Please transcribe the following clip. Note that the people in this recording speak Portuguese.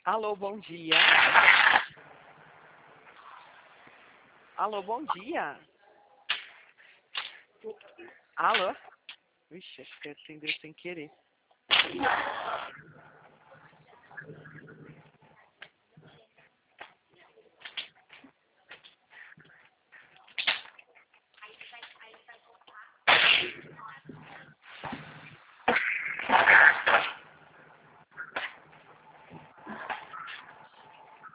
Alô, bom dia. Alô, bom dia. Alô? Vixe, acho que atendeu sem querer.